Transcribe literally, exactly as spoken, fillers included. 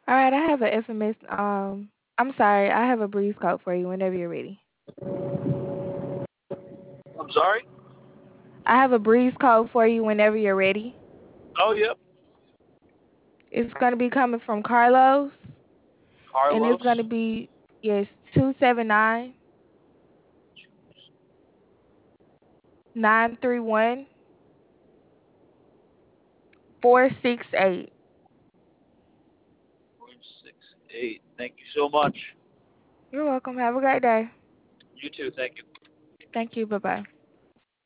All right, I have an infamous. Um, I'm sorry, I have a breeze code for you whenever you're ready. I'm sorry? I have a breeze code for you whenever you're ready. Oh, yep. It's gonna be coming from Carlos, and it's gonna Carlos. be yes two seven nine nine three one four six eight. one six eight. Thank you so much. You're welcome. Have a great day. You too. Thank you. Thank you. Bye bye.